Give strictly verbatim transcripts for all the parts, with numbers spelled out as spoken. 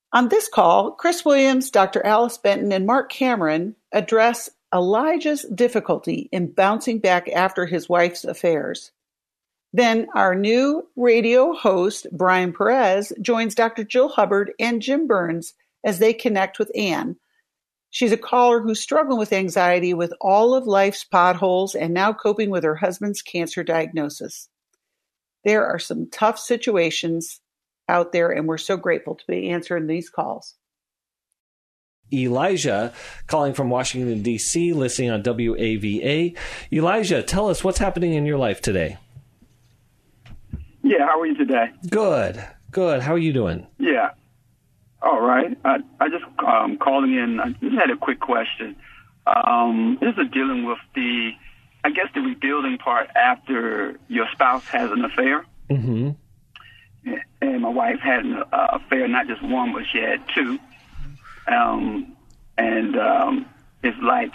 On this call, Chris Williams, Doctor Alice Benton, and Mark Cameron address Elijah's difficulty in bouncing back after his wife's affairs. Then our new radio host, Brian Perez, joins Doctor Jill Hubbard and Jim Burns as they connect with Anne. She's a caller who's struggling with anxiety with all of life's potholes and now coping with her husband's cancer diagnosis. There are some tough situations out there, and we're so grateful to be answering these calls. Elijah, calling from Washington, D C, listening on W A V A. Elijah, tell us what's happening in your life today. Yeah, how are you today? Good, good. How are you doing? Yeah. All right. I, I just um, calling in. I just had a quick question. Um, this is dealing with the, I guess, the rebuilding part after your spouse has an affair. Mm-hmm. And my wife had an uh, affair, not just one, but she had two. Um, and um, it's like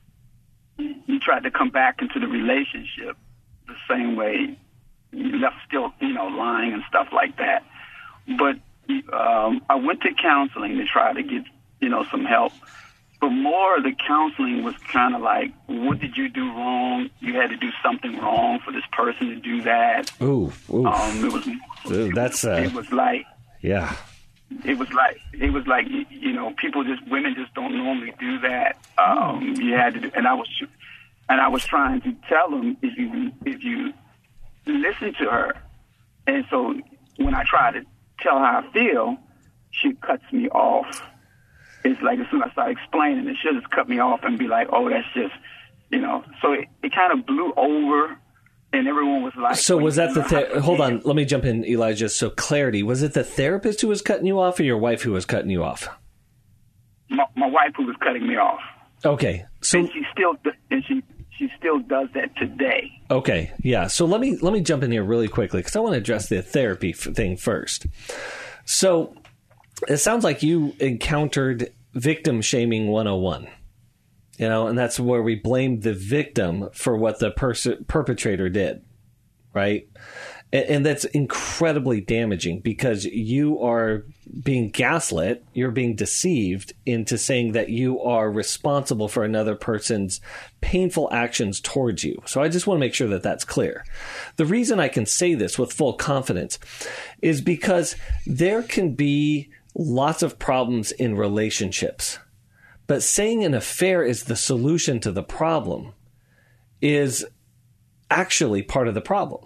you tried to come back into the relationship the same way you left, still, you know, lying and stuff like that. But um, I went to counseling to try to get, you know, some help. But more of the counseling was kind of like, what did you do wrong? You had to do something wrong for this person to do that. Ooh, ooh. Um, it was, Ooh, that's uh, it was like, yeah. It was like it was like you know people just women just don't normally do that. Um, you had to, do, and I was and I was trying to tell them if you if you listen to her, and so when I try to tell her how I feel, she cuts me off. It's like as soon as I start explaining it, she'll just cut me off and be like, "Oh, that's just you know." So it, it kind of blew over. And everyone was like... So was that the... Ther- hold on, let me jump in, Elijah. So clarity, was it the therapist who was cutting you off or your wife who was cutting you off? My, my wife who was cutting me off. Okay. So and she still and she she still does that today. Okay, yeah. So let me let me jump in here really quickly because I want to address the therapy f- thing first. So it sounds like you encountered victim shaming one oh one. You know, and that's where we blame the victim for what the pers- perpetrator did, right? And, and that's incredibly damaging because you are being gaslit, you're being deceived into saying that you are responsible for another person's painful actions towards you. So I just want to make sure that that's clear. The reason I can say this with full confidence is because there can be lots of problems in relationships. But saying an affair is the solution to the problem is actually part of the problem.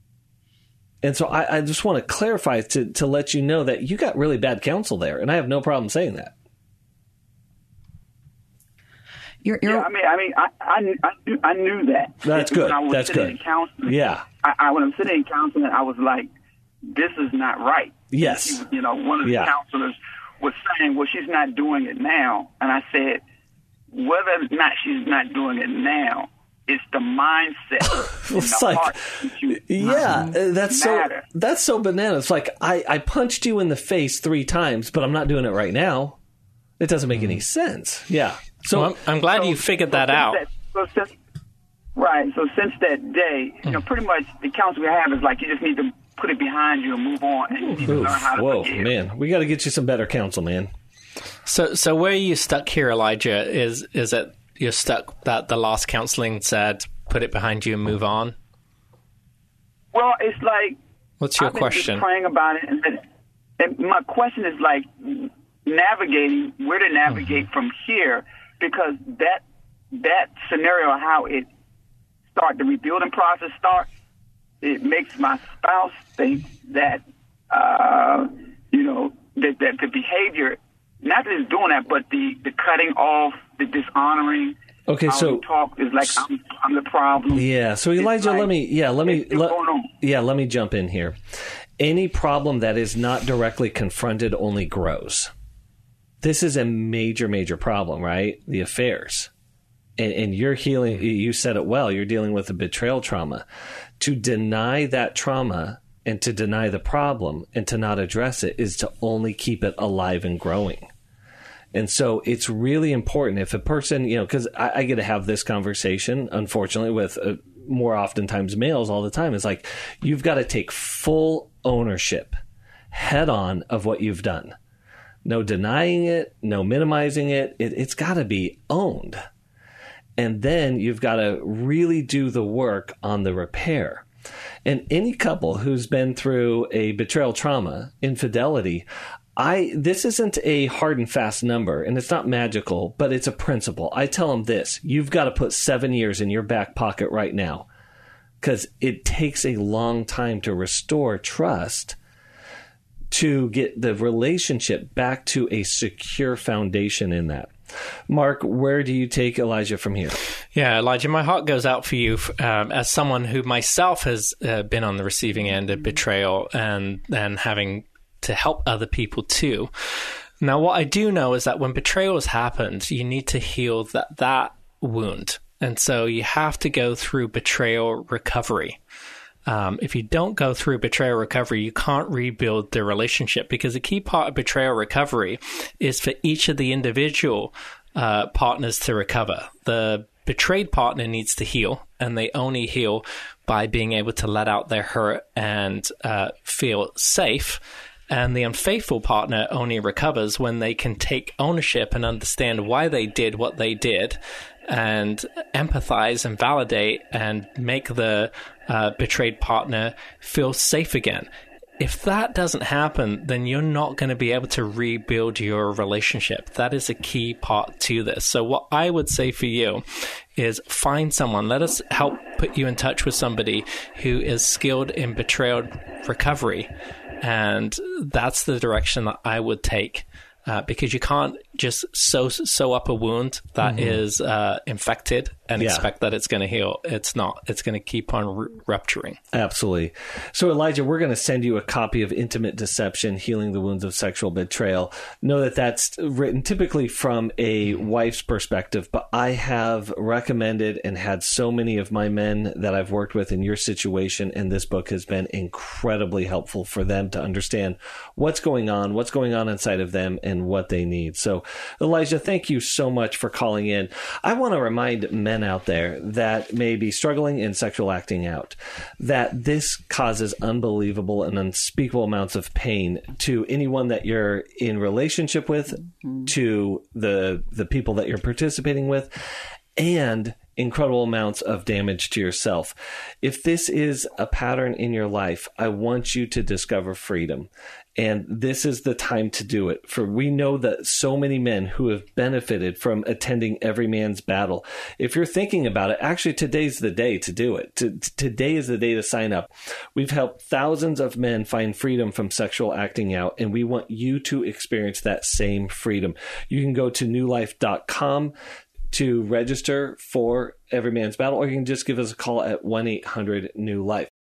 And so I, I just want to clarify to, to let you know that you got really bad counsel there, and I have no problem saying that. You're, you're... Yeah, I mean, I mean, I, I, I, knew, I knew that. That's good. When I was That's sitting good. In counseling, yeah. I, I, when I'm sitting in counseling, I was like, this is not right. Yes. You know, one of the yeah. counselors was saying, well, she's not doing it now. And I said, whether or not she's not doing it now, it's the mindset. It's the like, heart you, yeah, that's matter. so, that's so bananas. It's like, I, I punched you in the face three times, but I'm not doing it right now. It doesn't make any sense. Yeah. So well, I'm, I'm glad so, you figured so that out. That, so since, right. So since that day, you know, pretty much the counsel we have is like, you just need to put it behind you and move on, and you need to learn how to Whoa, forgive. man, we got to get you some better counsel, man. So, so where are you stuck here, Elijah? Is is it you're stuck that the last counseling said put it behind you and move on? Well, it's like what's your I've been question? Just praying about it, and, then, and my question is like navigating where to navigate mm-hmm. from here, because that that scenario, how it start the rebuilding process start. It makes my spouse think that, uh, you know, that, that the behavior, not that it's doing that, but the, the cutting off, the dishonoring. Okay, so talk is like I'm, I'm the problem. Yeah, so Elijah, like, let me, yeah, let me, let, yeah, let me jump in here. Any problem that is not directly confronted only grows. This is a major, major problem, right? The affairs. And, and you're healing, you said it well, you're dealing with a betrayal trauma. To deny that trauma and to deny the problem and to not address it is to only keep it alive and growing. And so it's really important if a person, you know, because I, I get to have this conversation, unfortunately, with uh, more oftentimes males all the time. It's like, you've got to take full ownership head on of what you've done. No denying it, no minimizing it. it it's got to be owned. And then you've got to really do the work on the repair. And any couple who's been through a betrayal trauma, infidelity, I this isn't a hard and fast number, and it's not magical, but it's a principle. I tell them this: you've got to put seven years in your back pocket right now, because it takes a long time to restore trust, to get the relationship back to a secure foundation in that. Mark, where do you take Elijah from here? Yeah, Elijah, my heart goes out for you um, as someone who myself has uh, been on the receiving end of betrayal and, and having to help other people too. Now, what I do know is that when betrayal has happened, you need to heal that, that wound. And so you have to go through betrayal recovery. Um, if you don't go through betrayal recovery, you can't rebuild the relationship, because a key part of betrayal recovery is for each of the individual uh, partners to recover. The betrayed partner needs to heal, and they only heal by being able to let out their hurt and uh, feel safe. And the unfaithful partner only recovers when they can take ownership and understand why they did what they did, and empathize and validate and make the uh, betrayed partner feel safe again. If that doesn't happen, then you're not going to be able to rebuild your relationship. That is a key part to this. So what I would say for you is find someone. Let us help put you in touch with somebody who is skilled in betrayal recovery. And that's the direction that I would take. Uh, because you can't just sew, sew up a wound that mm-hmm. is uh, infected and yeah. expect that it's going to heal. It's not. It's going to keep on r- rupturing. Absolutely. So, Elijah, we're going to send you a copy of Intimate Deception, Healing the Wounds of Sexual Betrayal. Know that that's written typically from a wife's perspective, but I have recommended and had so many of my men that I've worked with in your situation, and this book has been incredibly helpful for them to understand what's going on, what's going on inside of them, and what they need. So, Elijah, thank you so much for calling in. I want to remind men out there that may be struggling in sexual acting out that this causes unbelievable and unspeakable amounts of pain to anyone that you're in relationship with, mm-hmm. to the the people that you're participating with, and incredible amounts of damage to yourself. If this is a pattern in your life, I want you to discover freedom. And this is the time to do it. For we know that so many men who have benefited from attending Every Man's Battle. If you're thinking about it, actually today's the day to do it. To, today is the day to sign up. We've helped thousands of men find freedom from sexual acting out, and we want you to experience that same freedom. You can go to new life dot com to register for Every Man's Battle, or you can just give us a call at one eight hundred new life.